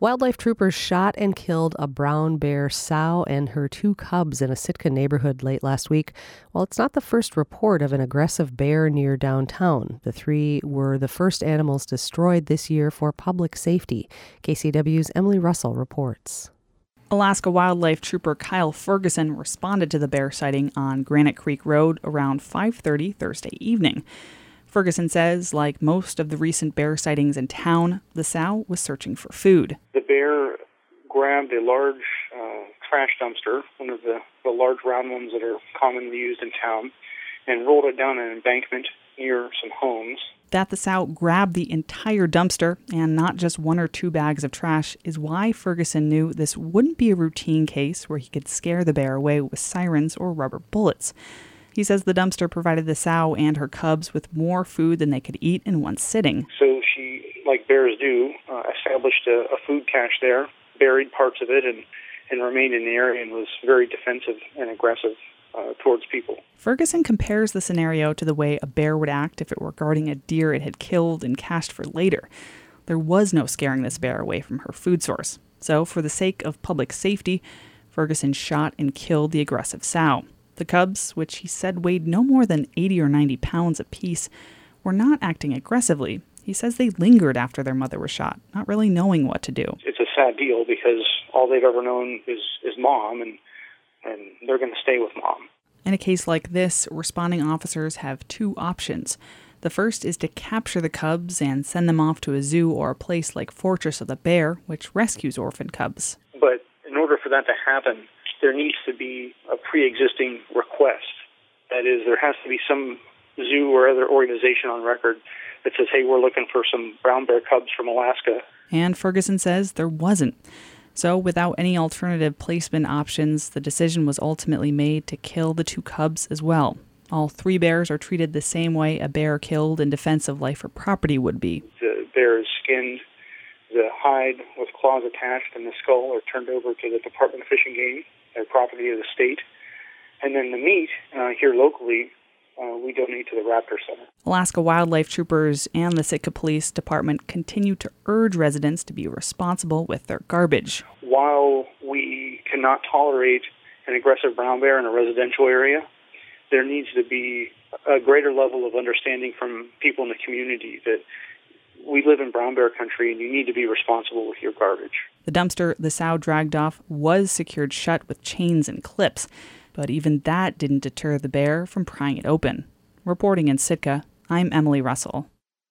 Wildlife troopers shot and killed a brown bear sow and her 2 cubs in a Sitka neighborhood late last week. While it's not the first report of an aggressive bear near downtown, the 3 were the first animals destroyed this year for public safety. KCW's Emily Russell reports. Alaska Wildlife Trooper Kyle Ferguson responded to the bear sighting on Granite Creek Road around 5:30 Thursday evening. Ferguson says, like most of the recent bear sightings in town, the sow was searching for food. The bear grabbed a large trash dumpster, one of the large round ones that are commonly used in town, and rolled it down an embankment near some homes. That the sow grabbed the entire dumpster and not just 1 or 2 bags of trash is why Ferguson knew this wouldn't be a routine case where he could scare the bear away with sirens or rubber bullets. He says the dumpster provided the sow and her cubs with more food than they could eat in one sitting. So she, like bears do, established a food cache there, buried parts of it, and remained in the area and was very defensive and aggressive towards people. Ferguson compares the scenario to the way a bear would act if it were guarding a deer it had killed and cached for later. There was no scaring this bear away from her food source. So, for the sake of public safety, Ferguson shot and killed the aggressive sow. The cubs, which he said weighed no more than 80 or 90 pounds apiece, were not acting aggressively. He says they lingered after their mother was shot, not really knowing what to do. It's a sad deal because all they've ever known is mom, and they're going to stay with mom. In a case like this, responding officers have 2 options. The first is to capture the cubs and send them off to a zoo or a place like Fortress of the Bear, which rescues orphan cubs. But in order for that to happen, there needs to be a pre-existing request. That is, there has to be some zoo or other organization on record that says, hey, we're looking for some brown bear cubs from Alaska. And Ferguson says there wasn't. So without any alternative placement options, the decision was ultimately made to kill the 2 cubs as well. All 3 bears are treated the same way a bear killed in defense of life or property would be. The bear is skinned. The hide with claws attached and the skull are turned over to the Department of Fish and Game, their property of the state. And then the meat, here locally, we donate to the Raptor Center. Alaska Wildlife Troopers and the Sitka Police Department continue to urge residents to be responsible with their garbage. While we cannot tolerate an aggressive brown bear in a residential area, there needs to be a greater level of understanding from people in the community that we live in brown bear country and you need to be responsible with your garbage. The dumpster the sow dragged off was secured shut with chains and clips, but even that didn't deter the bear from prying it open. Reporting in Sitka, I'm Emily Russell.